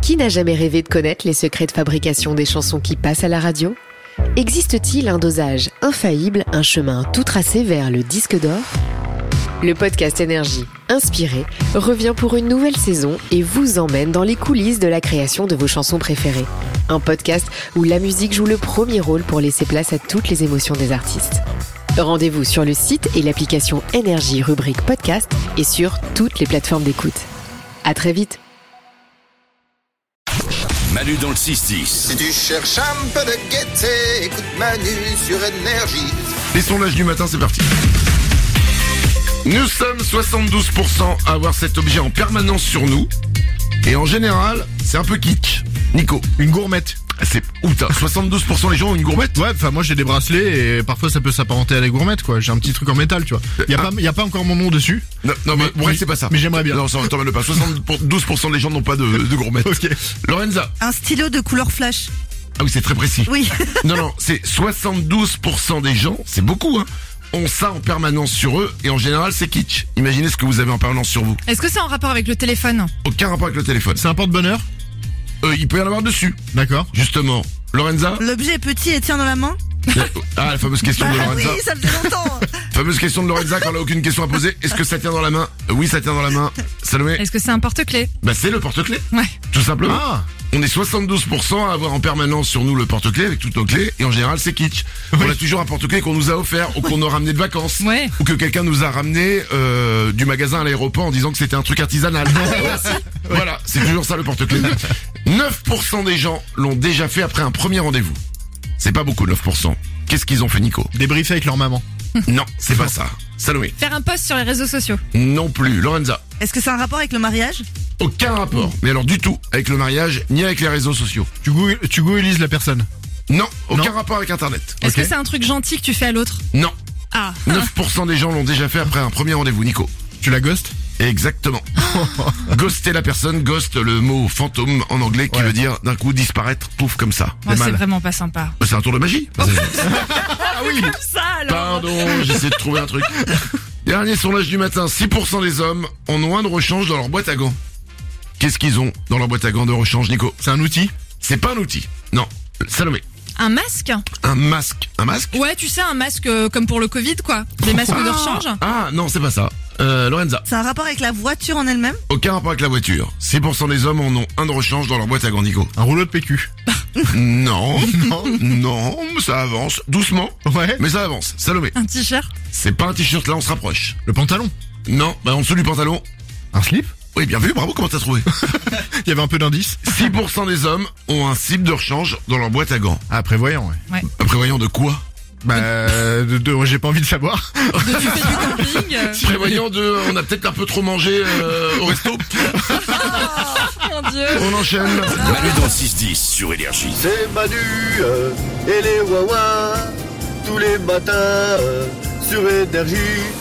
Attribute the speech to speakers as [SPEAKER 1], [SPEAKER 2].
[SPEAKER 1] Qui n'a jamais rêvé de connaître les secrets de fabrication des chansons qui passent à la radio ? Existe-t-il un dosage infaillible, un chemin tout tracé vers le disque d'or ? Le podcast Énergie, inspiré, revient pour une nouvelle saison et vous emmène dans les coulisses de la création de vos chansons préférées. Un podcast où la musique joue le premier rôle pour laisser place à toutes les émotions des artistes. Rendez-vous sur le site et l'application Énergie rubrique podcast et sur toutes les plateformes d'écoute. À très vite.
[SPEAKER 2] Manu dans le 6-10.
[SPEAKER 3] Si tu cherches un peu de gaieté, écoute Manu sur Énergie.
[SPEAKER 4] Les sondages du matin, c'est parti. Nous sommes 72% à avoir cet objet en permanence sur nous. Et en général, c'est un peu kitsch. Nico.
[SPEAKER 5] Une gourmette.
[SPEAKER 4] C'est où t'as 72% des gens ont une gourmette?
[SPEAKER 5] Ouais, enfin moi j'ai des bracelets et parfois ça peut s'apparenter à la gourmette quoi. J'ai un petit truc en métal, tu vois. Y a pas encore mon nom dessus.
[SPEAKER 4] Non mais ouais, c'est pas ça.
[SPEAKER 5] Mais j'aimerais bien.
[SPEAKER 4] Non, ça t'emmène pas. 72% des gens n'ont pas de gourmette.
[SPEAKER 5] Ok.
[SPEAKER 4] Lorenza.
[SPEAKER 6] Un stylo de couleur flash.
[SPEAKER 4] Ah oui, c'est très précis.
[SPEAKER 6] Oui.
[SPEAKER 4] Non, c'est 72% des gens, c'est beaucoup ont ça en permanence sur eux et en général c'est kitsch. Imaginez ce que vous avez en permanence sur vous.
[SPEAKER 7] Est-ce que c'est en rapport avec le téléphone ?
[SPEAKER 4] Aucun rapport avec le téléphone.
[SPEAKER 5] C'est un porte-bonheur.
[SPEAKER 4] Il peut y en avoir dessus.
[SPEAKER 5] D'accord.
[SPEAKER 4] Justement. Lorenza.
[SPEAKER 6] L'objet est petit et tient dans la main.
[SPEAKER 4] Ah, la fameuse question de Lorenza.
[SPEAKER 6] Oui, ça faisait longtemps.
[SPEAKER 4] Fameuse question de Lorenza quand elle a aucune question à poser. Est-ce que ça tient dans la main? Oui, ça tient dans la main. Salomé.
[SPEAKER 7] Est-ce que c'est un porte-clés ?
[SPEAKER 4] Bah c'est le porte-clés.
[SPEAKER 7] Ouais.
[SPEAKER 4] Tout simplement.
[SPEAKER 5] Ah.
[SPEAKER 4] On est 72% à avoir en permanence sur nous le porte-clés avec toutes nos clés et en général c'est kitsch. On a toujours un porte-clés qu'on nous a offert ou qu'on a ramené de vacances.
[SPEAKER 7] Ouais.
[SPEAKER 4] Ou que quelqu'un nous a ramené du magasin à l'aéroport en disant que c'était un truc artisanal. Voilà, c'est toujours ça le porte-clés. 9% des gens l'ont déjà fait après un premier rendez-vous. C'est pas beaucoup 9%. Qu'est-ce qu'ils ont fait, Nico?
[SPEAKER 5] Débriefer avec leur maman.
[SPEAKER 4] Non, c'est pas ça. Salomé.
[SPEAKER 7] Faire un post sur les réseaux sociaux.
[SPEAKER 4] Non plus. Lorenza.
[SPEAKER 6] Est-ce que c'est un rapport avec le mariage?
[SPEAKER 4] Aucun rapport. Mais alors du tout avec le mariage ni avec les réseaux sociaux.
[SPEAKER 5] Tu googlises la personne.
[SPEAKER 4] Non, aucun
[SPEAKER 5] Non.
[SPEAKER 4] rapport avec Internet.
[SPEAKER 7] Est-ce
[SPEAKER 5] Ok.
[SPEAKER 7] que c'est un truc gentil que tu fais à l'autre ?
[SPEAKER 4] Non.
[SPEAKER 7] Ah.
[SPEAKER 4] 9% des gens l'ont déjà fait après un premier rendez-vous, Nico.
[SPEAKER 5] Tu la ghostes.
[SPEAKER 4] Exactement. Ghoster la personne, ghost le mot fantôme en anglais qui
[SPEAKER 5] Ouais.
[SPEAKER 4] veut dire d'un coup disparaître, pouf comme ça.
[SPEAKER 7] Moi, c'est
[SPEAKER 5] mal.
[SPEAKER 7] vraiment pas sympa.
[SPEAKER 4] C'est un tour de magie.
[SPEAKER 5] Ah oui.
[SPEAKER 7] Ça alors.
[SPEAKER 4] Pardon, j'essaie de trouver un truc. Dernier sondage du matin, 6% des hommes en ont un de rechange dans leur boîte à gants. Qu'est-ce qu'ils ont dans leur boîte à gants de rechange, Nico?
[SPEAKER 5] C'est un outil.
[SPEAKER 4] C'est pas un outil. Non. Salomé.
[SPEAKER 7] Un masque ?
[SPEAKER 4] Un masque. Un masque?
[SPEAKER 7] Ouais, tu sais, un masque comme pour le Covid, quoi. Des masques de rechange.
[SPEAKER 4] Ah, non, c'est pas ça. Lorenza.
[SPEAKER 6] C'est un rapport avec la voiture en elle-même?
[SPEAKER 4] Aucun rapport avec la voiture. 6% des hommes en ont un de rechange dans leur boîte à gants, Nico.
[SPEAKER 5] Un rouleau de PQ.
[SPEAKER 4] Non. Non, ça avance. Doucement.
[SPEAKER 5] Ouais.
[SPEAKER 4] Mais ça avance. Salomé.
[SPEAKER 7] Un t-shirt ?
[SPEAKER 4] C'est pas un t-shirt, là, on se rapproche.
[SPEAKER 5] Le pantalon.
[SPEAKER 4] Non, bah en dessous du pantalon.
[SPEAKER 5] Un slip.
[SPEAKER 4] Oui, bien vu, bravo, comment t'as trouvé?
[SPEAKER 5] Il y avait un peu d'indice.
[SPEAKER 4] 6% des hommes ont un slip de rechange dans leur boîte à gants.
[SPEAKER 5] Ah, prévoyant, ouais.
[SPEAKER 4] Prévoyant de quoi?
[SPEAKER 5] Bah, j'ai pas envie de savoir.
[SPEAKER 7] Tu fais du camping
[SPEAKER 4] Prévoyant de, on a peut-être un peu trop mangé au resto.
[SPEAKER 7] Mon Dieu.
[SPEAKER 4] On enchaîne.
[SPEAKER 2] Manu dans le 6-10 sur Énergie.
[SPEAKER 3] C'est Manu et les Wawa tous les matins sur Énergie.